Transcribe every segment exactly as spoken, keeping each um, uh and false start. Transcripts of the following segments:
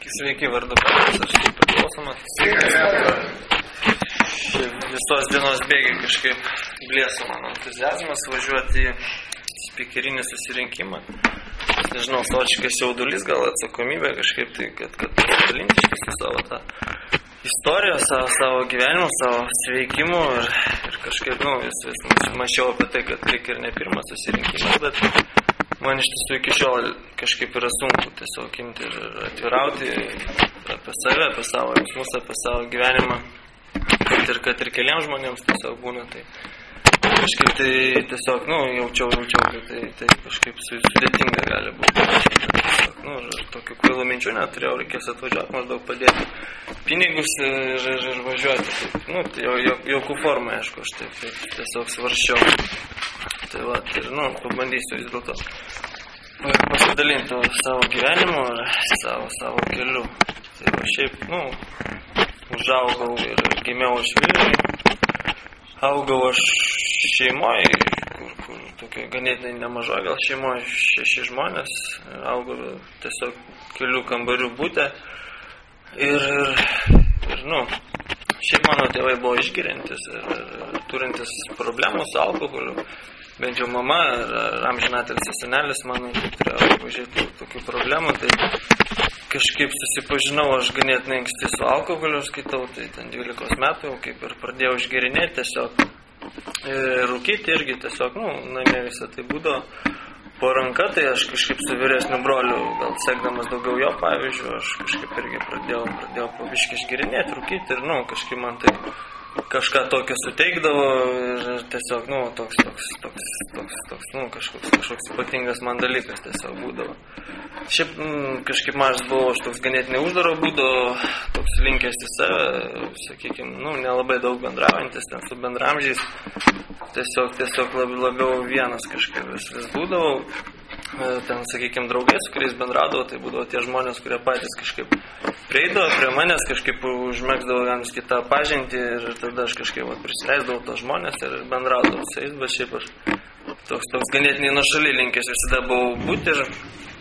Sveiki, vardu Petras, aš kaip priklausomas. Visos dienos bėgiai kažkaip blėso mano entuziazmas važiuoti į spikerinį susirinkimą. Nežinau, savotiškas jaudulys, gal atsakomybė kažkaip tai, kad, kad dalinti iš savo tą istoriją, savo, savo gyvenimą, savo sveikimu ir, ir kažkaip, nu, vis, vis mačiau apie tai, kad reikia ir ne pirmas susirinkimas, bet man iš tiesų iki šiol kažkaip yra sunku tiesiog imti ir atvirauti apie save, apie savo jausmus, apie savo gyvenimą, kad ir, kad ir keliams žmonėms tiesiog būna. Tai kažkaip tai tiesiog, nu, jaučiau, jaučiau, kad tai, tai kažkaip sudėtinga gali būti. Tiesiog, nu, ir tokių kvailų minčių neturėjau, reikės atvažiuoti, maždaug padėti pinigus ir, ir, ir važiuoti. Taip, nu, tai jau, jau, jaukų formą, aišku, aš taip, taip tiesiog svarsčiau. Tai va, ir, nu, pabandysiu vis dėlto pasidalinti savo gyvenimu ir savo, savo keliu. Tai va, šiaip, nu, užaugau ir gimiau aš Vilniuje. Augau aš šeimoje, kur, kur tokia ganėtinai nemaža, gal šeimoje šeši žmonės. Augau tiesiog kelių kambarių bute. Ir, ir, ir, nu, šiaip mano tėvai buvo išgeriantis ir, ir turintis problemų su alkoholiu. Bent jau mama ir amžinatelis senelis mano turėjo važiuoti tokių problemų. Tai kažkaip susipažinau aš ganėtinai anksti su alkoholiu, skaitau, tai ten dvylikos metų, kaip ir pradėjau išgerinėti tiesiog. Ir rūkyti irgi tiesiog, nu, namie visą tai būdavo po ranka, tai aš kažkaip su vyresniu broliu, gal sekdamas daugiau jo pavyzdžių, aš kažkaip irgi pradėjau, pradėjau po biškį išgerinėti, rūkyti ir, nu, kažkaip man tai kažką tokio suteikdavo ir tiesiog, nu, toks, toks, toks, toks, toks, nu, kažkoks, kažkoks ypatingas man dalykas tiesiog būdavo. Šiaip m, kažkaip mažas buvau, aš toks ganėtinai uždaro būdavo, toks linkęs į save, sakykime, nu, nelabai daug bendraujantis ten su bendramžiais, tiesiog, tiesiog labiau, labiau vienas kažkaip vis, vis būdavau. Ten, sakykime, draugai, su kuriais bendradavo, tai būdavo tie žmonės, kurie patys kažkaip prieidavo prie manęs, kažkaip užmėgsdavo vienas kitą pažintį ir tada aš kažkaip vat, prisileisdavau tos žmonės ir bendradavau su jais, bet šiaip aš toks, toks ganėtinai nuošaliai linkęs visada buvau būti ir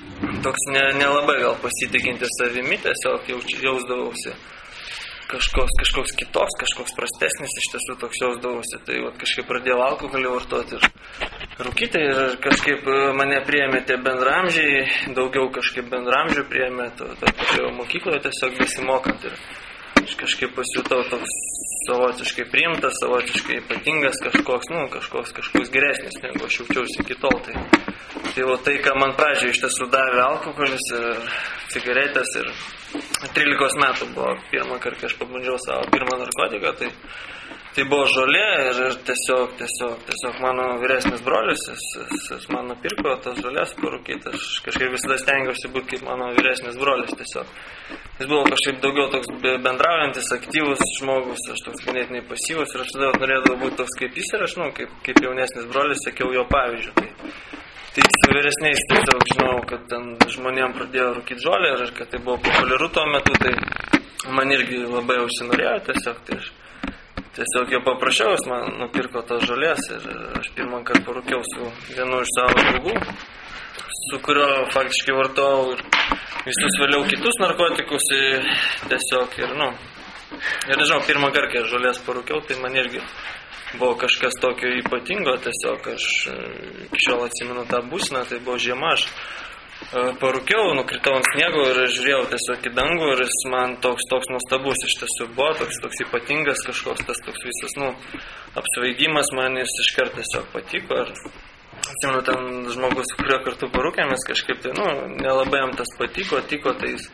toks ne, nelabai gal pasitikinti savimi, tiesiog jauč, jausdavausi kažkoks, kažkoks kitoks, kažkoks prastesnis, iš tiesų toks jausdavausi, tai vat, kažkaip pradėjau alkoholį vartoti ir rūkyti ir kažkaip mane priėmė tie bendramžiai, daugiau kažkaip bendramžių priėmė, to, to pačioje mokykloje tiesiog besimokant ir aš kažkaip pasijutau toks savotiškai priimtas, savotiškai ypatingas kažkoks, nu, kažkoks, kažkoks geresnis, negu aš jaučiausi iki tol. Tai, tai va tai, ką man pradžioje iš tiesų davė alkoholis ir cigaretės ir trylikos metų buvo pirmą kartą, kai aš pabandžiau savo pirmą narkotiką, tai Tai buvo žolė ir, ir tiesiog, tiesiog, tiesiog mano vyresnis brolis, jis, jis, jis man nupirko tas žolės parūkyti, aš kažkaip visada stengiausi būti kaip mano vyresnis brolis tiesiog. Jis buvo kažkaip daugiau toks bendraujantis, aktyvus žmogus, aš toks ganėtinai pasyvus ir aš tada norėdavau būti toks kaip jis ir aš, nu, kaip, kaip jaunesnis brolis, sekiau jo pavyzdžių. Tai, tai su vyresniais tiesiog žinau, kad ten žmonėm pradėjo rūkyti žolę ir kad tai buvo populiaru tuo metu, tai man irgi labai užsinorėjo tiesiog, tai aš Tiesiog jau paprašiau, jis man nupirko tos žolės ir aš pirmą kartą parūkiau su vienu iš savo draugų, su kurio faktiškai vartojau ir visus vėliau kitus narkotikus ir tiesiog ir, nu, ir nežinau, pirmą kartą, kai žolės parūkiau, tai man irgi buvo kažkas tokio ypatingo, tiesiog aš iki šiol atsimenu tą būseną, tai buvo žiema, aš parūkiau, nukritau ant sniego ir žiūrėjau tiesiog į dangų ir jis man toks, toks nuostabus iš tiesų buvo, toks, toks ypatingas kažkoks tas toks visas, nu, apsvaigimas man jis iškart tiesiog patiko ir atsimenu, ten žmogus, kurio kartu parūkėmės kažkaip tai, nu, nelabai jam tas patiko, tiko, tai jis,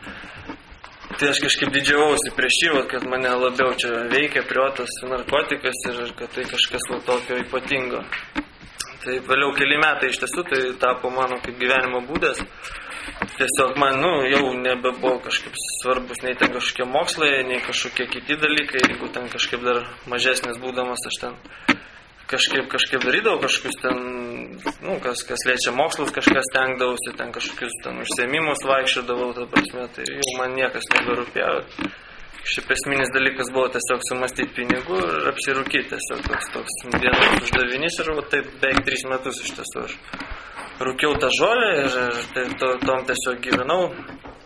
tai aš kažkaip didžiavausi prieš jį, kad mane labiau čia veikia priotas narkotikas ir kad tai kažkas tokio ypatingo. Tai vėliau keli metai iš tiesų tai tapo mano kaip gyvenimo būdas. Tiesiog man, nu, jau nebebuvo kažkaip svarbus nei ten kažkokie mokslai, nei kažkokie kiti dalykai. Jeigu ten kažkaip dar mažesnis būdamas, aš ten kažkaip, kažkaip darydavau kažkokius ten, nu, kas, kas liečia mokslus, kažkas stengdavausi, ten kažkokius ten užsiėmimus vaikščiodavau, ta prasme, tai jau man niekas neberūpėjo. Šiaip esminis dalykas buvo tiesiog sumastyti pinigų ir apsirūkyti, tiesiog toks, toks vienas uždavinys ir va, taip beveik tris metus iš tiesų aš rūkiau tą žolę ir tai, to, tom tiesiog gyvenau.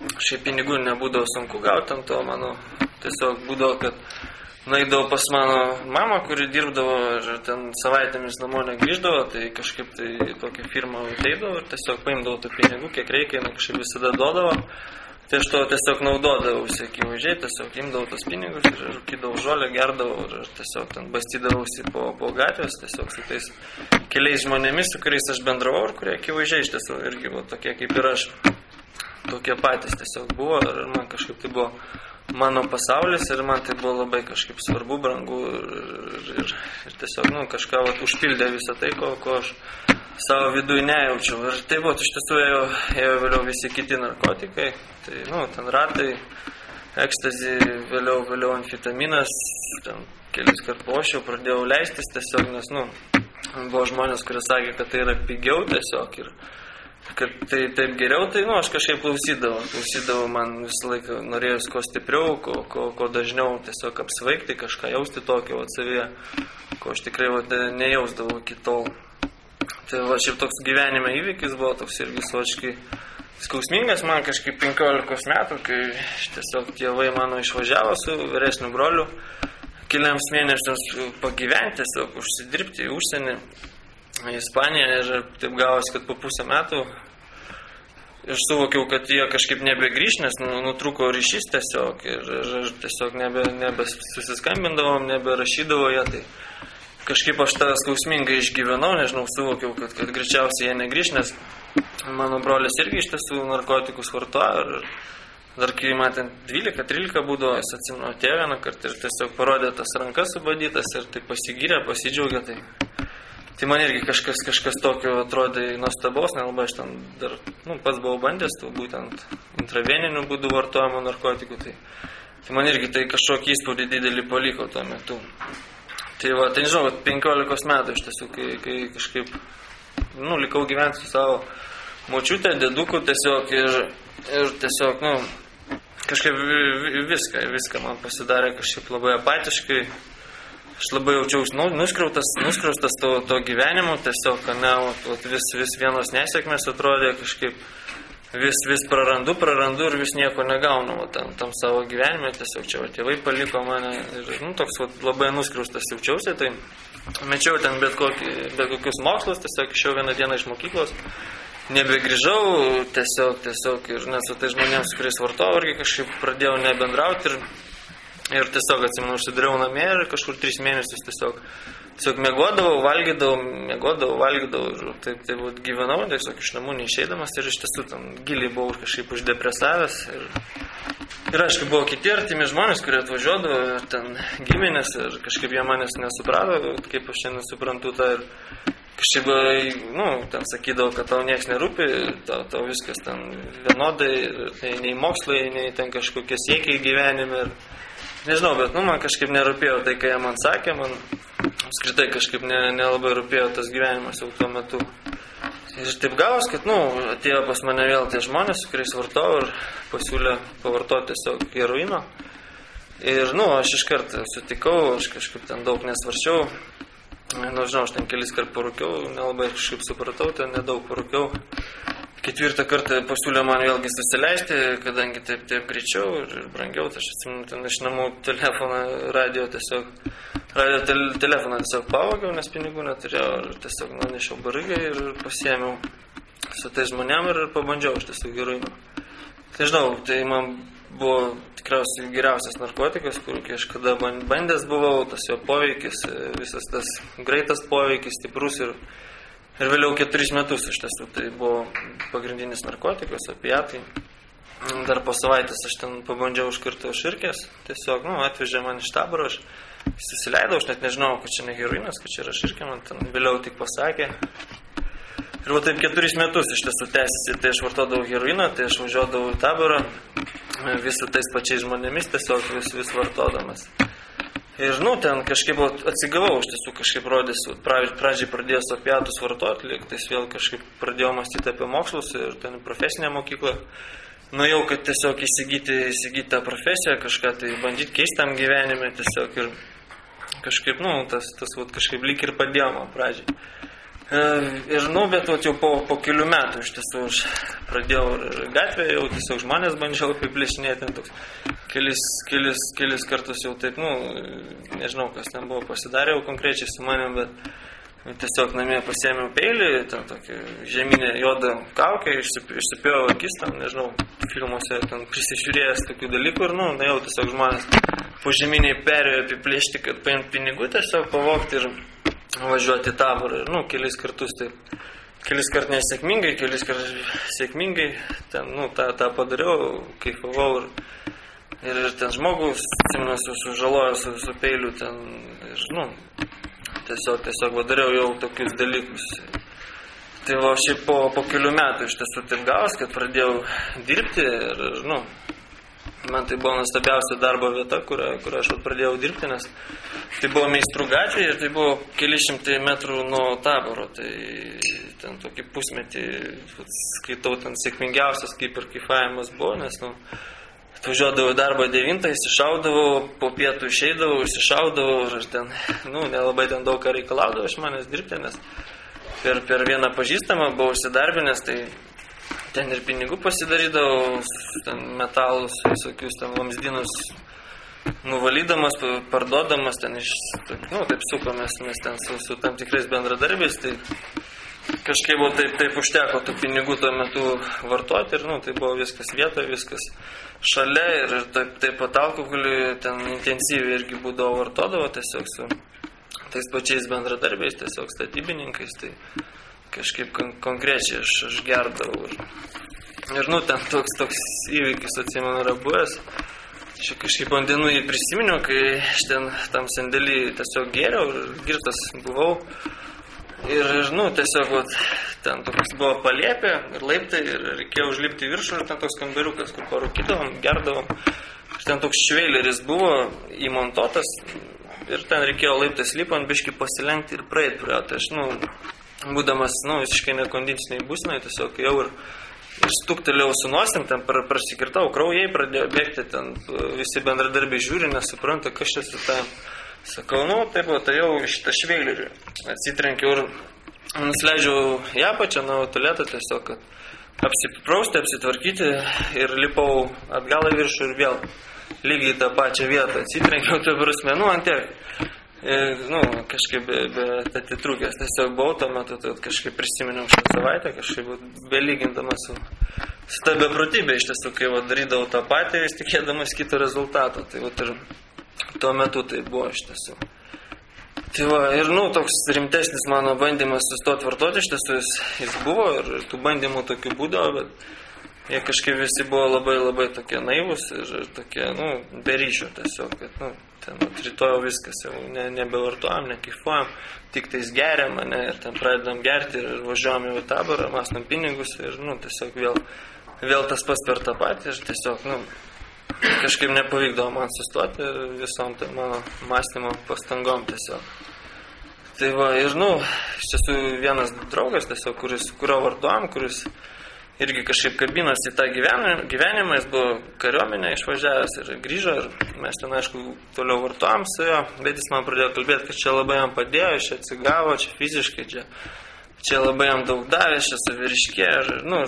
šiaip pinigų nebūdavo sunku gauti ant to, mano, tiesiog būdavo, kad nueidavau pas mano mamą, kuri dirbdavo ir ten savaitėmis namo negrįždavo, tai kažkaip tai tokią firmą ateidavo ir tiesiog paimdavau tų pinigų, kiek reikia, jinai kažkaip visada duodavo. Tai aš to tiesiog naudodavausi, akivaizdžiai, tiesiog imdavau tos pinigus ir rūkydavau žolę, gerdavau ir tiesiog ten bastydavausi po, po gatvės, tiesiog su tais keliais žmonėmis, su kuriais aš bendravau ir kurie akivaizdžiai iš tiesų irgi buvo tokie kaip ir aš, tokie patys tiesiog buvo ir man kažkaip tai buvo mano pasaulis ir man tai buvo labai kažkaip svarbu, brangu ir, ir, ir, ir tiesiog, nu, kažką vat, užpildė visą tai, ko, ko aš savo viduje nejaučiau. Ir taip pat iš tiesų ėjo, ėjo vėliau visi kiti narkotikai, tai, nu, ten ratai, ekstazi, vėliau, vėliau amfetaminas, ten kelis kart pošiau, pradėjau leistis tiesiog, nes, nu, buvo žmonės, kurie sakė, kad tai yra pigiau tiesiog ir kad tai taip geriau, tai, nu, aš kažkaip klausydavau, klausydavau, man visą laiką norėjus ko stipriau, ko, ko, ko dažniau tiesiog apsvaigti, kažką jausti tokio vat savyje, ko aš tikrai vat nejausdavau iki tol. Tai va, šiaip toks gyvenime įvykis buvo toks irgi savotiškai skausmingas man kažkaip penkiolikos metų, kai tiesiog tėvai mano išvažiavo su vyresniu broliu keliams mėnesiams pagyventi, tiesiog užsidirbti į užsienį, į Ispaniją ir taip gavosi, kad po pusę metų aš suvokiau, kad jie kažkaip nebegrįš, nes nutrūko ryšys tiesiog ir, ir tiesiog nebe, nebe susiskambindavom, neberašydavo jie, tai kažkaip aš tą skausmingai išgyvenau, nežinau, suvokiau, kad, kad greičiausiai jie negrįš, nes mano brolis irgi iš tiesų narkotikus vartojo ir dar kai man ten dvylika trylika būdavo, jis atsimenu, atėjo vieną kartą ir tiesiog parodė tas rankas subadytas ir tai pasigyrė, pasidžiaugė, tai, tai man irgi kažkas, kažkas tokio atrodė nuostabaus, nelabai aš ten dar, nu, pats buvau bandęs, tų būtent intraveninių būdų vartojimo narkotikų, tai, tai man irgi tai kažkokį įspūdį didelį paliko tuo metu. Tai va, tai nežinau, penkiolikos metų iš tiesų, kai, kai kažkaip, nu, likau gyventi su savo močiutė, dėduku tiesiog ir, ir tiesiog, nu, kažkaip viską, viską man pasidarė kažkaip labai apatiškai, aš labai jaučiausi nu, nuskriautas, nuskriaustas to, to gyvenimu, tiesiog, ne, vis, vis vienos nesėkmės atrodė kažkaip, vis, vis prarandu, prarandu ir vis nieko negaunu va, tam, tam savo gyvenime, tiesiog čia va, tėvai paliko mane ir, nu, toks va, labai nuskriaustas jaučiausi, tai mečiau ten bet, kokį, bet kokius mokslus, tiesiog išėjau vieną dieną iš mokyklos, nebegrįžau, tiesiog, tiesiog ir net su tai žmonėms, kuriais vartojau, irgi kažkaip pradėjau nebendrauti ir, ir tiesiog atsimenu, užsidariau namie ir kažkur tris mėnesius tiesiog, tiesiog miegodavau, valgydavau, miegodavau, valgydavau ir taip, taip vat, gyvenau, tiesiog iš namų neišeidamas ir iš tiesų tam giliai buvau kažkaip uždepresavęs ir, ir aišku, buvo kiti artimi žmonės, kurie atvažiuodavo ir ten giminės ir kažkaip jie manęs nesuprato, kaip aš čia nesuprantu tą ir kažkaip, nu, ten sakydavo, kad tau nieks nerūpi, tau, tau viskas ten vienodai, nei, nei mokslai, nei ten kažkokie siekiai gyvenime. Ir, nežinau, bet, nu, man kažkaip nerūpėjo tai, ką jie man sakė, man apskritai kažkaip ne, nelabai rūpėjo tas gyvenimas jau tuo metu. Ir taip gavos, kad, nu, atėjo pas mane vėl tie žmonės, su kuriais vartojau ir pasiūlė pavartoti tiesiog heroino. Ir, nu, aš iškart sutikau, aš kažkaip ten daug nesvaršiau. Nu, žinau, aš ten kelis kart parūkiau, nelabai kažkaip supratau, ten nedaug parūkiau. Ketvirtą kartą pasiūlė man vėlgi susileisti, kadangi taip, taip greičiau ir brangiau, tai aš atsimenu, ten iš namų telefoną, radio tiesiog, radio tel, telefoną tiesiog pavogiau, nes pinigų neturėjau ir tiesiog nunešiau barigą ir pasiėmiau su tai žmonėm ir pabandžiau iš tiesiog heroino. Tai žinau, tai man buvo tikriausiai geriausias narkotikas, kur aš kada bandęs buvau, tas jo poveikis, visas tas greitas poveikis, stiprus ir, ir vėliau keturis metus iš tiesų. Tai buvo pagrindinis narkotikas, opiatai. Dar po savaitės aš ten pabandžiau iš karto širkės, tiesiog, nu, atvežė man iš taboro, aš susileidau, aš net nežinau, kad čia ne heroinas, kad čia yra širkė, man ten vėliau tik pasakė. Ir va taip keturis metus iš tiesų tęsiasi, tai aš vartodavau heroiną, tai aš važiuodavau į taborą, visų tais pačiais žmonėmis tiesiog vis, vis vartodamas. Ir, nu, ten kažkaip atsigavau, iš tiesų kažkaip rodės, pradžiai pradėjęs opiatus vartoti, lygtais vėl kažkaip pradėjau mąstyti apie mokslus ir ten profesinę mokyklą. Nuėjau, kad tiesiog įsigyti, įsigyti tą profesiją, kažką tai bandyti keisti tam gyvenime tiesiog ir kažkaip, nu, tas, tas vat, kažkaip lyg ir padėjo man pradžiai. Ir, nu, bet vat, jau po, po kelių metų iš tiesų aš pradėjau gatvėje, jau tiesiog žmonės bandžiau apiplėšinėti, toks kelis, kelis, kelis kartus jau taip, nu, nežinau, kas ten buvo pasidarė jau konkrečiai su manim, bet tiesiog namie pasiėmiau peilį, ten tokį žeminę juodą kaukę, išsipėjau akis, ten, nežinau, filmuose ten prisižiūrėjęs tokių dalykų ir, nu, na jau tiesiog žmonės po žeminiai perėjo apiplėšti, kad paimti pinigų tiesiog pavogti ir važiuoti į Taborą. Ir, nu, kelis kartus taip, kelis kart nesėkmingai, kelis kart sėkmingai, ten, nu, tą, tą padariau, kaifavau ir, ir, ir ten žmogus, atsimenu, sužalojo su, su peiliu, ten, ir, nu, tiesiog, tiesiog vadariau jau tokius dalykus. Tai va, šiaip po, po kelių metų iš tiesų taip gavos, kad pradėjau dirbti ir, ir nu, man tai buvo nuostabiausia darbo vieta, kur, kur aš pradėjau dirbti, nes tai buvo Meistrų gatvė ir tai buvo keli šimtai metrų nuo Taboro. Tai ten tokį pusmetį, skaitau, ten sėkmingiausias kaip ir kaifavimas buvo, nes, nu, atvažiuodavau darbą devintą, įsišaudavau, po pietų išeidavau, įsišaudavau ir aš ten, nu, nelabai ten daug ką reikalaudavau iš manęs dirbti, nes per, per vieną pažįstamą buvau įsidarbinęs, tai ten ir pinigų pasidarydavau, ten metalus, visokius ten vamzdynus nuvalydamas, parduodamas, ten iš, nu, taip sukomės mes ten su, su tam tikrais bendradarbiais, tai kažkaip buvo taip, taip užteko tų pinigų tuo metu vartoti ir, nu, tai buvo viskas vietoje, viskas šalia ir taip, taip pat alkoholį ten intensyviai irgi būdavo vartodavo tiesiog su tais pačiais bendradarbiais, tiesiog statybininkais, tai kažkaip kon konkrečiai aš, aš gerdavau. Ir, ir, nu, ten toks, toks įvykis, atsimenu, yra buvęs. Aš kažkaip ant dienų jį prisiminiau, kai aš ten tam sandėlį tiesiog gėriau ir girtas buvau. Ir, ir nu, tiesiog, vat, ten toks buvo palėpė ir laiptai ir reikėjo užlipti viršų ir ten toks kambariukas, kur parūkydavom, gerdavom. Ir ten toks šveileris buvo įmontuotas ir ten reikėjo laiptais lipant, biškį pasilenkti ir praeit prie jo. Tai aš, nu, būdamas, nu, visiškai nekondiciniai būsnai, tiesiog jau ir, ir stuktelėjau su nosim, ten prasikirtau, kraujai pradėjo bėgti, ten visi bendradarbiai žiūri, nesupranta, kas čia su tą. Sakau, nu, taip, tai jau šitą šveilerį atsitrenkiau ir nusileidžiau į apačią nuo tualeto tiesiog, kad apsiprausti, apsitvarkyti ir lipau atgal į viršų ir vėl lygiai tą pačią vietą atsitrenkiau, tai prasme, nu, ant tiek. Ir, nu, kažkaip be, be atitrūkęs tiesiog buvau tuo metu, tai kažkaip prisiminiau šią savaitę, kažkaip belygindamas su, su ta beprotybė iš tiesų, kai va, darydavau tą patį, vis tikėdamas kito rezultato. Tai va, ir tuo metu tai buvo iš tiesų. Tai va, ir, nu, toks rimtesnis mano bandymas sustoti vartoti, iš tiesų jis, jis buvo ir, ir tų bandymų tokių būdavo, bet jie kažkaip visi buvo labai labai tokie naivus ir, ir tokie, nu, be ryšio tiesiog, kad, nu, ten rytoj viskas, jau ne, nebevartojam, nekaifuojam, tik tais geriam, ne, ir ten pradedam gerti ir važiuojam į Taborą, mastam pinigus ir, nu, tiesiog vėl, vėl tas pats per tą patį ir tiesiog, nu, kažkaip nepavykdavo man sustoti ir visom tai mano mąstymo pastangom tiesiog. Tai va, ir, nu, iš tiesų vienas draugas tiesiog, kuris, kurio vartojam, kuris irgi kažkaip kabinosi į tą gyvenimą, gyvenimą, jis buvo kariuomenę išvažiavęs ir grįžo ir mes ten, aišku, toliau vartojam su jo, bet jis man pradėjo kalbėti, kad čia labai jam padėjo, čia atsigavo, čia fiziškai, čia, čia labai jam daug davė, čia saviriškė ir, nu,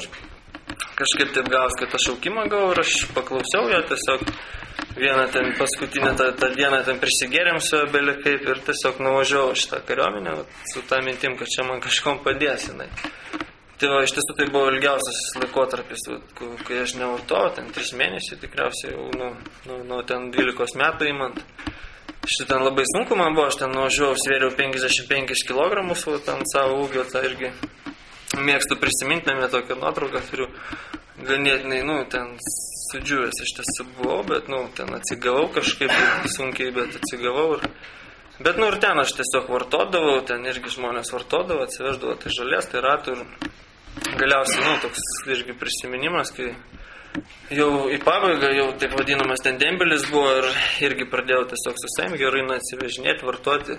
kažkaip taip gavos, kad aš šaukimą gavau ir aš paklausiau jo tiesiog vieną ten paskutinę tą, tą dieną ten prisigėrėm su jo belį kaip ir tiesiog nuvažiavau šitą kariuomenę su tą mintim, kad čia man kažkom padės jinai. Tai va, iš tiesų tai buvo ilgiausias laikotarpis, kai aš nevartojau, ten tris mėnesiai tikriausiai jau, nu, nu, nu ten dvylikos metų įmant. Štai ten labai sunku man buvo, aš ten nuvažiavau, svėriau penkiasdešimt penkis kilogramus, va, ten savo ūgio, tai irgi mėgstu prisiminti, namie tokią nuotrauką turiu, ganėtinai, nu, ten sudžiūvęs iš tiesų buvau, bet, nu, ten atsigavau kažkaip sunkiai, bet atsigavau ir... Bet, nu, ir ten aš tiesiog vartodavau, ten irgi žmonės vartodavo, atsiveždavo tai žolės, tai ratų ir galiausiai, nu, toks irgi prisiminimas, kai jau į pabaigą, jau taip vadinamas ten dembelis buvo ir irgi pradėjau tiesiog su savim heroiną atsivežinėti, vartoti.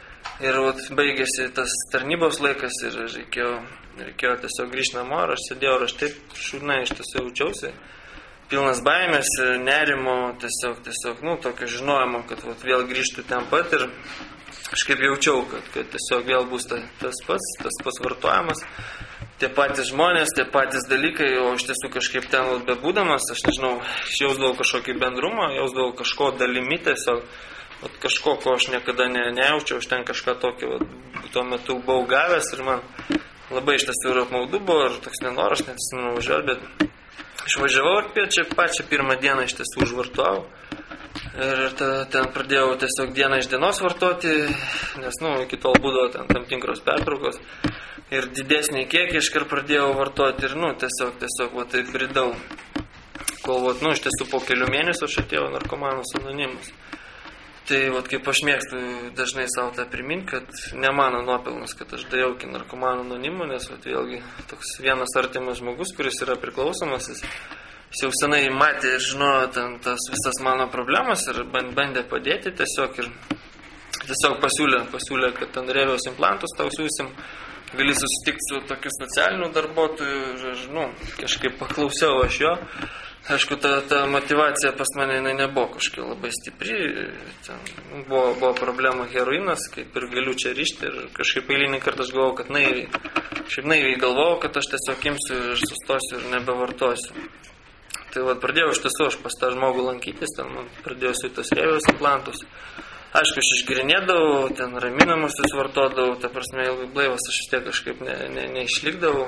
Ir vat, baigėsi tas tarnybos laikas ir reikėjo, reikėjo tiesiog grįžti namo ir aš sėdėjau ir aš taip šūdnai iš tiesų jaučiausi. Pilnas baimės, nerimo, tiesiog, tiesiog, nu, tokio žinojimo, kad vat, vėl grįžtų ten pat ir kažkaip jaučiau, kad, kad tiesiog vėl bus ta, tas pats, tas pats vartojimas, tie patys žmonės, tie patys dalykai, o iš tiesų kažkaip ten bebūdamas, aš nežinau, aš jausdavau kažkokį bendrumą, jausdavau kažko dalimi tiesiog, vat, kažko, ko aš niekada ne, nejaučiau, aš ten kažką tokio, vat, tuo metu buvau gavęs ir man labai iš tiesų ir apmaudu buvo, ir toks nenoras, net atsimenu važiuoti, bet išvažiavau ir pačią, pačią pirmą dieną iš tiesų užvartojau. Ir ta, ten pradėjau tiesiog dieną iš dienos vartoti, nes, nu, iki tol būdavo ten tam tikros pertraukos. Ir didesnį kiekį iškart pradėjau vartoti ir, nu, tiesiog, tiesiog, va, taip bridau. Kol, va, nu, iš tiesų po kelių mėnesių aš atėjau narkomanus anonimus. Tai, va, kaip aš mėgstu dažnai savo tą priminti, kad ne mano nuopelnas, kad aš dėjau iki narkomanų anonimų, nes, va, vėlgi, toks vienas artimas žmogus, kuris yra priklausomas, jis Jis jau senai matė ir žinojo ten tas visas mano problemas ir bandė padėti tiesiog ir tiesiog pasiūlė, pasiūlė, kad ten rėviaus implantus tau siūsim, gali susitikti su tokiu socialiniu darbuotoju ir, nu, kažkaip paklausiau aš jo. Aišku, ta, ta motyvacija pas mane jinai nebuvo kažkaip labai stipri, ten buvo, buvo problema heroinas, kaip ir galiu čia ryšti ir kažkaip eilinį kartą aš galvojau, kad naiviai, kažkaip naiviai galvojau, kad aš tiesiog imsiu ir sustosiu ir nebevartosiu. Tai vat, pradėjau iš tiesų, aš pas tą žmogų lankytis, ten man pradėjau siūtas rėviaus implantus. Aišku, aš išgirinėdavau, ten raminamusius vartodavau, ta prasme, ilgai blaivas aš vis tiek kažkaip ne, ne, neišlikdavau.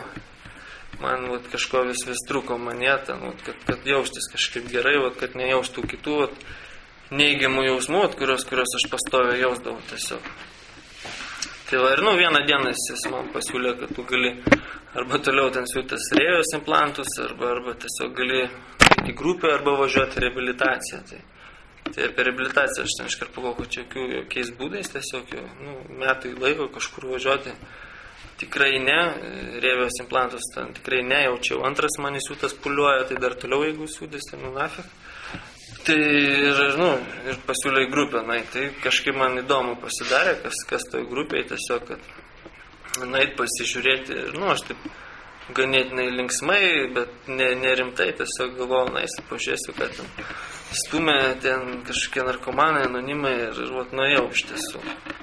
Man vat, kažko vis vis trūko mane, ten, vat, kad, kad jaustis kažkaip gerai, vat, kad nejaustų kitų vat, neigiamų jausmų, vat, kurios, kurios aš pastoviai jausdavau tiesiog. Tai va, ir nu, vieną dieną jis man pasiūlė, kad tu gali arba toliau ten siūtas rėviaus implantus, arba, arba tiesiog gali į grupę, arba važiuoti reabilitaciją. Tai, tai apie reabilitaciją aš ten iškart pagalvojau, kad čia jokių, jokiais būdais tiesiog jau, nu, metai laiko kažkur važiuoti. Tikrai ne, rėviaus implantus ten tikrai nejaučiau. Antras man įsiūtas puliuoja, tai dar toliau jeigu siūdės, tai nu nafik. Tai ir, nu, ir pasiūlė į grupę, na, tai kažkaip man įdomu pasidarė, kas, kas toj grupėje tiesiog, kad nait pasižiūrėti, ir, nu, aš taip ganėtinai linksmai, bet ne, nerimtai, tiesiog galvojau, na, pažiūrėsiu, kad ten stumė ten kažkokie narkomanai, anonimai ir, ir vat, nuėjau iš tiesų.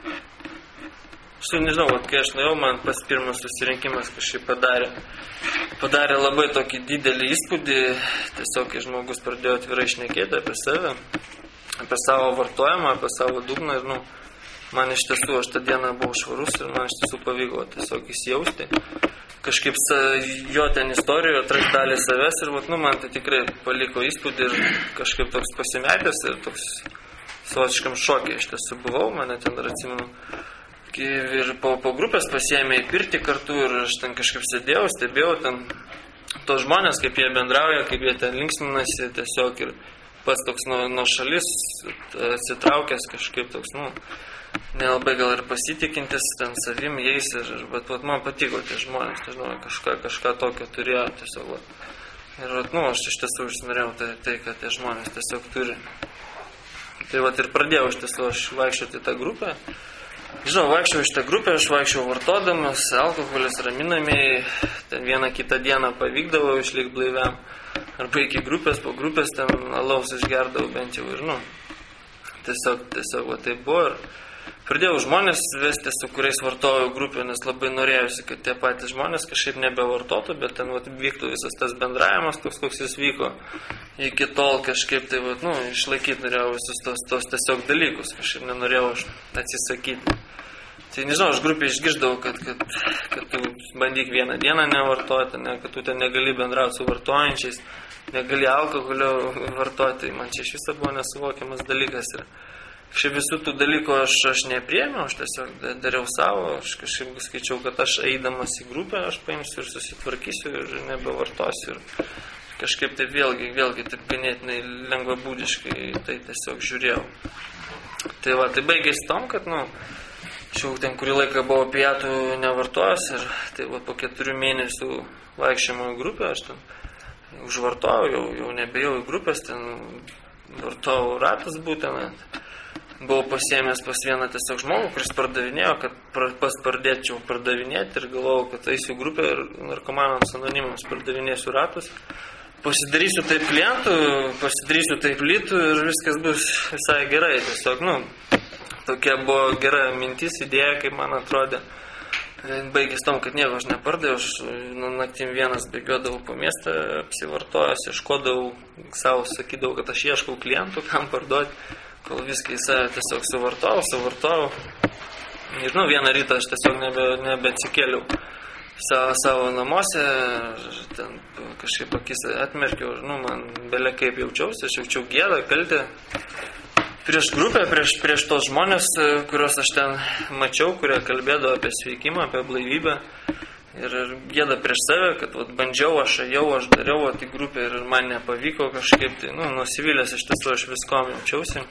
Aš nežinau, vat, kai aš nuėjau, man pas pirmas susirinkimas kažkaip padarė, padarė labai tokį didelį įspūdį, tiesiog, kai žmogus pradėjo atvirai šnekėti apie save, apie savo vartojimą, apie savo dugną ir, nu, man iš tiesų, aš tą dieną buvau švarus ir man iš tiesų pavyko tiesiog įsijausti. Kažkaip jo ten istorijoje atrasti dalį savęs ir, vat, nu, man tai tikrai paliko įspūdį ir kažkaip toks pasimetęs ir toks savotiškam šokė iš tiesų buvau, mane ten dar atsimenu. Ir po, po grupės pasiėmė į pirtį kartu ir aš ten kažkaip sėdėjau, stebėjau ten tos žmonės, kaip jie bendrauja, kaip jie ten linksminasi tiesiog ir pats toks nuo, nuo šalis atsitraukęs kažkaip toks, nu, nelabai gal ir pasitikintis ten savim jais ir, bet vat, man patiko tie žmonės, tai žinau, kažką, kažką tokio turėjo tiesiog, vat. Ir, vat, nu, aš iš tiesų užsinorėjau tai, tai, kad tie žmonės tiesiog turi. Tai vat ir pradėjau iš tiesų aš vaikščioti tą grupę. Žinau, vaikščiau iš tą grupę, aš vaikščiau vartodamas, alkoholis raminamiai, ten vieną kitą dieną pavykdavo išlikti blaiviam, arba iki grupės, po grupės ten alaus išgerdavau bent jau ir, nu, tiesiog, tiesiog, va, tai buvo ir pradėjau žmonės vesti, su kuriais vartojau grupę, nes labai norėjusi, kad tie patys žmonės kažkaip nebevartotų, bet ten, va, vyktų visas tas bendravimas, toks, koks jis vyko, iki tol kažkaip, tai, va, nu, išlaikyti norėjau visus tos, tos tiesiog dalykus, kažkaip nenorėjau atsisakyti. Tai nežinau, aš grupė išgirdavau, kad, kad, kad tu bandyk vieną dieną nevartoti, ne, kad tu ten negali bendrauti su vartojančiais, negali alkoholio vartoti, man čia iš viso buvo nesuvokiamas dalykas. Ir šiaip visų tų dalykų aš, aš nepriėmiau, aš tiesiog dariau savo, aš kažkaip skaičiau, kad aš eidamas į grupę, aš paimsiu ir susitvarkysiu ir nebevartosiu. Ir kažkaip taip vėlgi, vėlgi taip ganėtinai lengvabūdiškai tai tiesiog žiūrėjau. Tai va, tai baigėsi tom, kad, nu, aš jau ten kurį laiką buvau pietų nevartojęs ir tai va, po keturių mėnesių vaikščiojimo į grupę aš ten užvartojau, jau, jau nebejau į grupės, ten vartojau ratus būtent. Buvau pasiėmęs pas vieną tiesiog žmogų, kuris pardavinėjo, kad pas pradėčiau pardavinėti ir galvojau, kad eisiu grupę ir narkomanams anonimams pardavinėsiu ratus. Pasidarysiu taip klientų, pasidarysiu taip lytų ir viskas bus visai gerai. Tiesiog, nu, tokia buvo gera mintis, idėja, kaip man atrodė. Baigės tom, kad nieko aš nepardavau, aš naktim vienas bėgiodavau po miestą, apsivartojęs, ieškodavau savo, sakydavau, kad aš ieškau klientų, kam parduoti, kol viską į save tiesiog suvartojau, suvartojau. Ir nu, vieną rytą aš tiesiog nebe, nebeatsikėliau savo, savo namuose, ten kažkaip akis atmerkiau, nu, man belė kaip jaučiausi, aš jaučiau gėdą, kaltę. Prieš grupę, prieš, prieš tos žmonės, kuriuos aš ten mačiau, kurie kalbėdavo apie sveikimą, apie blaivybę. Ir, ir gėda prieš save, kad vat, bandžiau, aš ėjau, aš dariau vat, į grupę ir man nepavyko kažkaip. Tai, nu, nusivylęs iš tiesų aš viskom jaučiausi.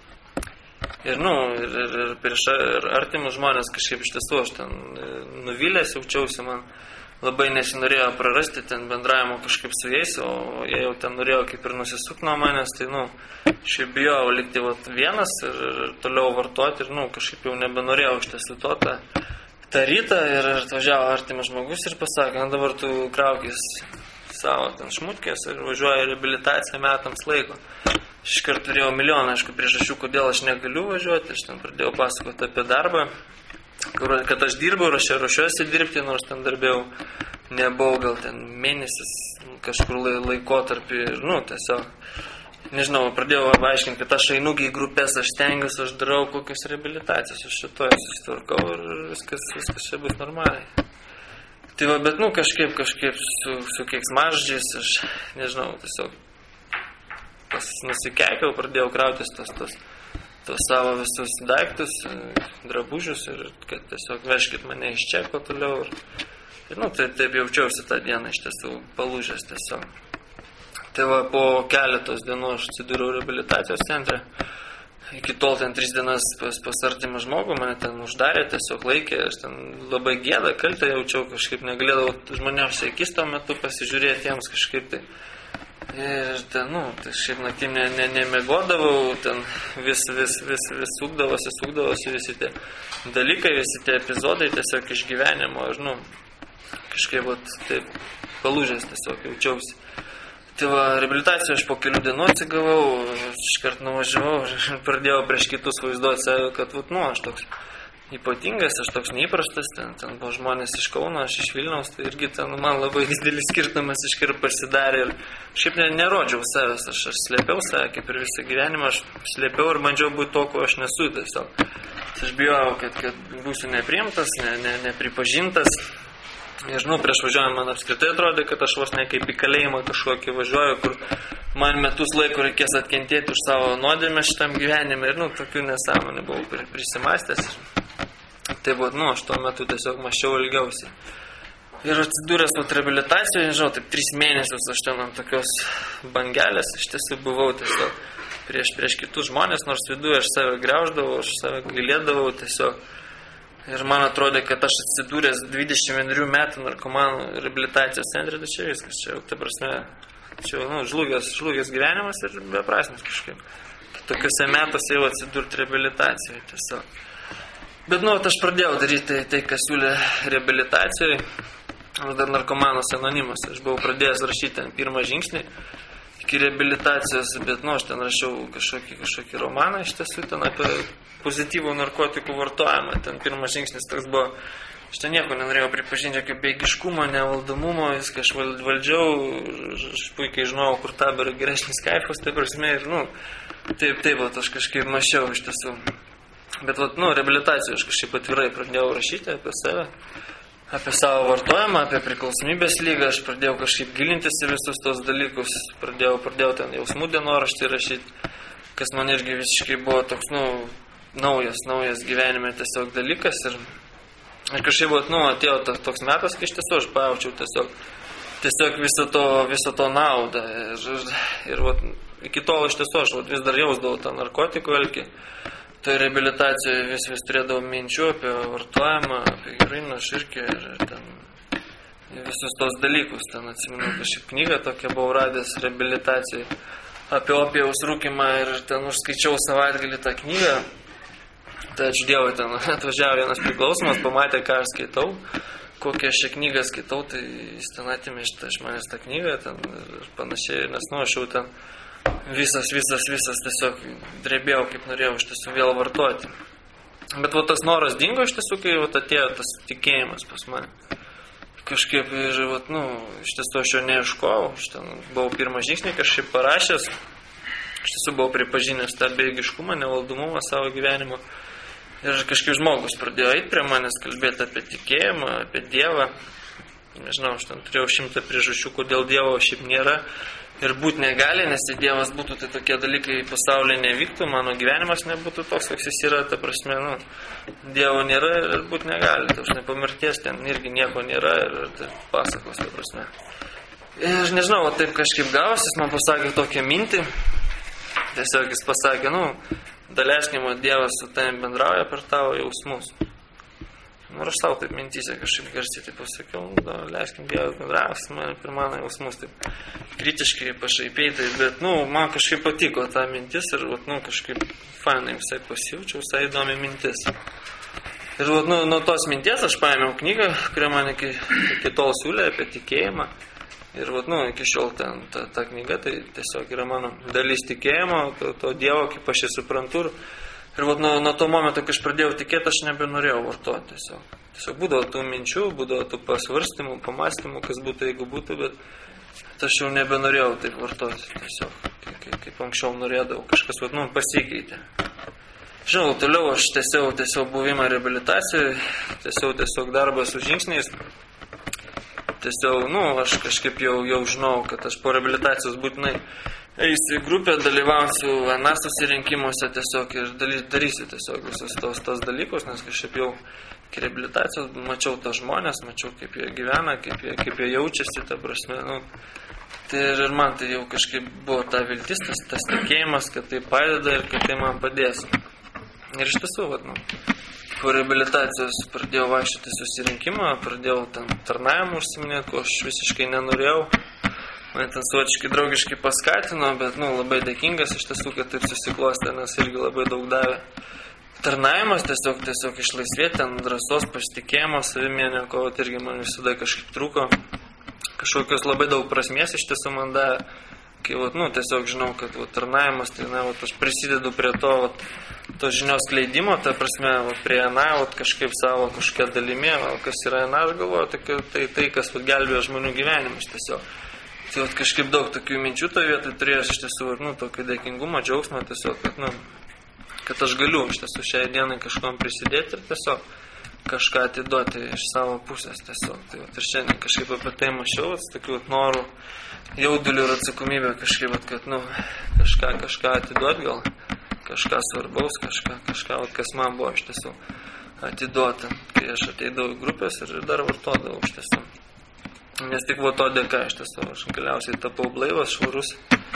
Ir, nu, ir, ir, ir prieš ir artimus žmonės kažkaip iš tiesų aš ten nuvylęs jaučiausi, man labai nesinorėjo prarasti ten bendravimo kažkaip su jais, o jie jau ten norėjo kaip ir nusisukti nuo manęs, tai, nu, šiaip bijojau likti vat, vienas ir, ir toliau vartoti ir, nu, kažkaip jau nebenorėjau iš tiesų to tą, tą rytą ir atvažiavo artimas žmogus ir pasakė, na dabar tu kraukis savo ten šmutkės ir važiuoja reabilitaciją metams laiko. Aš iškart turėjau milijoną, aišku, priežasčių, kodėl aš negaliu važiuoti, aš ten pradėjau pasakoti apie darbą, kur, kad aš dirbau ir aš ruošiuosi dirbti, nors ten darbėjau, nebuvau gal ten mėnesis kažkur laikotarpį ir, nu, tiesiog, nežinau, pradėjau aiškinti, kad aš einu į grupės, aš stengiuosi, aš darau kokius reabilitacijos, aš šitoje susitvarkau ir viskas, viskas čia bus normaliai. Tai va, bet, nu, kažkaip, kažkaip su, su keiksmažodžiais, aš, nežinau, tiesiog pas nusikeikiau, pradėjau krautis tos, tos, tos savo visus daiktus, drabužius ir kad tiesiog veškit mane iš čia kuo toliau. Ir, ir nu, taip, taip jaučiausi tą dieną iš tiesų palūžęs tiesiog. Tai va, po keletos dienų aš atsidūriau reabilitacijos centre. Iki tol ten tris dienas pas, pas artimą žmogų mane ten uždarė, tiesiog laikė, aš ten labai gėdą, kaltę jaučiau, kažkaip negalėdavau žmonėms akis tuo metu pasižiūrėti jiems kažkaip tai. Ir ten, nu, tai šiaip naktim ne, ne, nemiegodavau, ten vis, vis, vis, vis sukdavosi, sukdavosi visi tie dalykai, visi tie epizodai tiesiog iš gyvenimo ir, nu, kažkaip, vat, taip, palūžęs tiesiog jaučiausi. Tai va, reabilitaciją aš po kelių dienų atsigavau, iškart nuvažiavau ir pradėjau prieš kitus vaizduoti save, kad, vat, nu, aš toks ypatingas, aš toks neįprastas, ten, ten buvo žmonės iš Kauno, aš iš Vilniaus, tai irgi ten man labai didelis skirtumas iškart pasidarė ir šiaip ne, nerodžiau savęs, aš, aš slėpiau save, kaip ir visą gyvenimą, aš slėpiau ir bandžiau būti to, ko aš nesu tiesiog. Aš bijojau, kad, kad būsiu nepriimtas, ne, ne, nepripažintas. Ir, nu, prieš važiuojant man apskritai atrodė, kad aš vos ne kaip į kalėjimą kažkokį važiuoju, kur man metus laiko reikės atkentėti už savo nuodėmę šitam gyvenime ir, nu, tokių nesąmonė buvau prisimastęs. Tai buvo, nu, aš tuo metu tiesiog maščiau ilgiausiai. Ir atsidūręs vat reabilitacijoje, nežinau, taip tris mėnesius aš ten ant tokios bangelės, iš tiesų buvau tiesiog prieš, prieš kitus žmonės, nors viduje aš save griauždavau, aš save gailėdavau tiesiog. Ir man atrodė, kad aš atsidūręs dvidešimt vienerių metų narkomanų reabilitacijos centre, tai čia viskas, čia jau, ta prasme, čia jau, nu, žlugęs, žlugęs gyvenimas ir beprasmis kažkaip. Tokiuose metuose jau atsidurti reabilitacijoje tiesiog. Bet, nu, aš pradėjau daryti tai, tai kas siūlė reabilitacijai, dar narkomanos anonimas. Aš buvau pradėjęs rašyti ten pirmą žingsnį iki reabilitacijos, bet, nu, aš ten rašiau kažkokį, kažkokį romaną iš tiesų ten apie pozityvų narkotikų vartojimą. Ten pirmas žingsnis toks buvo, aš ten nieko nenorėjau pripažinti, kaip beigiškumo, nevaldomumo, viską aš valdžiau, aš puikiai žinojau, kur ta yra geresnis kaifas, tai prasme, ir, nu, taip, taip, aš kažkaip mašiau iš tiesų. Bet, vat, nu, reabilitacijoje aš kažkaip atvirai pradėjau rašyti apie save, apie savo vartojimą, apie priklausomybės lygą, aš pradėjau kažkaip gilintis į visus tos dalykus, pradėjau, pradėjau ten jausmų dienoraštį rašyti, kas man irgi visiškai buvo toks, nu, naujas, naujas gyvenime tiesiog dalykas ir, ir kažkaip, vat, nu, atėjo toks metas, kai iš tiesų aš pajaučiau tiesiog, tiesiog viso to, viso to naudą ir, ir, ir vat, iki tol iš tiesų aš vat, vis dar jausdavau tą narkotikų alkį. Tai reabilitacijoje vis vis turėdavau minčių apie vartojimą, apie heroiną, širkę ir ten visus tos dalykus. Ten atsimenu, kažkaip knygą tokią buvau radęs reabilitacijoje apie opijaus rūkymą ir ten užskaičiau savaitgalį tą knygą. Tai ačiū Dievui, ten atvažiavo vienas priklausomas, pamatė, ką aš skaitau, kokią aš šią knygą skaitau, tai jis ten atėmė iš manęs tą knygą ten, ir panašiai, nes nu, aš jau ten Visas, visas, visas tiesiog drebėjau, kaip norėjau iš tiesų vėl vartoti. Bet va tas noras dingo iš tiesų, kai va atėjo tas tikėjimas pas mane. Kažkaip ir, va, nu, iš tiesų aš jo neieškojau, aš ten buvau pirmą žingsnį kažkaip parašęs, iš tiesų buvau pripažinęs tą bejėgiškumą, nevaldumumą savo gyvenimo. Ir kažkaip žmogus pradėjo eiti prie manęs, kalbėti apie tikėjimą, apie Dievą. Nežinau, aš ten turėjau šimtą priežasčių, kodėl Dievo šiaip nėra ir būti negali, nes jei Dievas būtų, tai tokie dalykai pasaulyje nevyktų, mano gyvenimas nebūtų toks, koks jis yra, ta prasme, nu, Dievo nėra ir būti negali, ta prasme, po mirties ten irgi nieko nėra ir tai pasakos, ta prasme. Ir nežinau, va, taip kažkaip gavosi, jis man pasakė tokią mintį, tiesiog jis pasakė, nu, daleiskim, Dievas su tavim bendrauja per tavo jausmus. Nu, aš tau taip mintyse kažkaip garsiai taip pasakiau, da, leiskim Dievas bendravas man per mano jausmus taip kritiškai, pašaipiai, tai, bet, nu, man kažkaip patiko ta mintis ir, nu, kažkaip fainai visai pasijaučiau, visai įdomi mintis. Ir, nu, nuo tos minties aš paėmiau knygą, kurią man iki, iki tol siūlė apie tikėjimą. Ir, nu, iki šiol ten ta, ta knyga, tai tiesiog yra mano dalis tikėjimo, to, to Dievo, kaip aš jį suprantu. Ir, Ir vat, nuo, nuo to momento, kai aš pradėjau tikėti, aš nebenorėjau vartoti tiesiog. Tiesiog būdavo tų minčių, būdavo tų pasvarstymų, pamastymų, kas būtų, jeigu būtų, bet aš jau nebenorėjau taip vartoti tiesiog, kaip, kaip, kaip anksčiau norėdavau. Kažkas, vat, nu, pasikeitė. Žinau, toliau aš tiesiog, tiesiog buvimą reabilitacijoje, tiesiog, tiesiog darbą su žingsniais. Tiesiog, nu, aš kažkaip jau, jau žinau, kad aš po reabilitacijos būtinai eisiu į grupę, dalyvausiu N A susirinkimuose tiesiog ir darysiu tiesiog visus tos, tos dalykus, nes kažkaip jau iki reabilitacijos mačiau tos žmonės, mačiau, kaip jie gyvena, kaip jie, kaip jie jaučiasi, ta prasme, nu, tai ir, ir man tai jau kažkaip buvo ta viltis, tas, tas tikėjimas, kad tai padeda ir kad tai man padės. Ir iš tiesų, vat, nu, po reabilitacijos pradėjau vaikščioti susirinkimą, pradėjau ten tarnavimą užsiminėti, ko aš visiškai nenorėjau. Man ten suočiškai draugiškai paskatino, bet, nu, labai dėkingas iš tiesų, kad taip susiklostė, nes irgi labai daug davė. Tarnavimas tiesiog, tiesiog išlaisvėti, ten drąsos, pasitikėjimo savimienio, ko vat, irgi man visada kažkaip trūko. Kažkokios labai daug prasmės iš tiesų man davė, kai, vat, nu, tiesiog žinau, kad vat, tarnavimas, tai, na, vat, aš prisidedu prie to, vat, to žinios kleidimo, ta prasme, vat, prie N A, vat, kažkaip savo kažkokia dalimi, vat, kas yra N A, aš galvoju, tai, tai, tai kas vat, gelbėjo žmonių gyvenimus tiesiog. Tai vat, kažkaip daug tokių minčių to vietoj turėjau iš tiesų, nu, tokį dėkingumą, džiaugsmą tiesiog, kad, nu, kad aš galiu iš tiesų šiai dienai kažkom prisidėti ir tiesiog kažką atiduoti iš savo pusės tiesiog. Tai vat, ir šiandien kažkaip apie tai mačiau, vat, tokių vat, norų, jaudulių ir atsakomybę kažkaip, vat, kad, nu, kažką, kažką atiduoti gal, kažką svarbaus, kažką, kažką, vat, kas man buvo iš tiesų atiduota, kai aš ateidavau į grupės ir dar vartodavau iš tiesų. Nes tik buvo to dėka iš tiesų, aš galiausiai tapau blaivas, švarus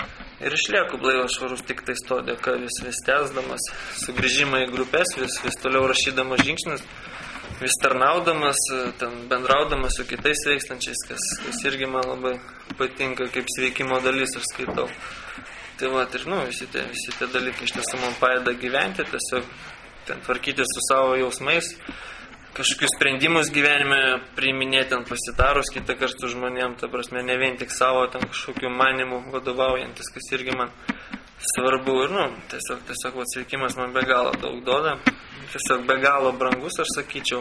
ir išlieku blaivas, švarus tik tais to dėka, vis, vis tęsdamas sugrįžimą į grupės, vis, vis toliau rašydamas žingsnius, vis tarnaudamas, ten bendraudamas su kitais sveikstančiais, kas, kas irgi man labai patinka kaip sveikimo dalis, aš skaitau. Tai va, ir nu, visi tie, visi tie dalykai iš tiesų man padeda gyventi, tiesiog ten tvarkyti su savo jausmais, kažkokius sprendimus gyvenime priiminėti ten pasitarus kitą kartą žmonėm, ta prasme, ne vien tik savo ten kažkokiu manimu vadovaujantis, kas irgi man svarbu ir, nu, tiesiog, tiesiog va, sveikimas man be galo daug duoda, tiesiog be galo brangus, aš sakyčiau.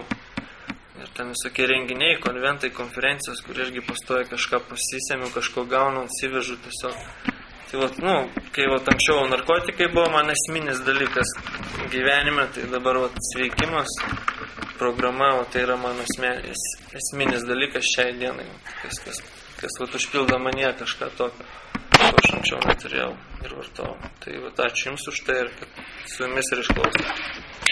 Ir ten visokie renginiai, konventai, konferencijos, kur irgi pastoja kažką pasisėmiu, kažko gaunu, atsivežu tiesiog. Tai vat, nu, kai vat, anksčiau narkotikai buvo man esminis dalykas gyvenime, tai dabar vat, sveikimas, programa, vat, tai yra mano esminis, esminis dalykas šiai dienai, kas, kas, kas vat, užpildo manie kažką tokio, ko aš anksčiau neturėjau ir vartojau. Tai vat, ačiū Jums už tai ir kad su Jumis ir išklausau.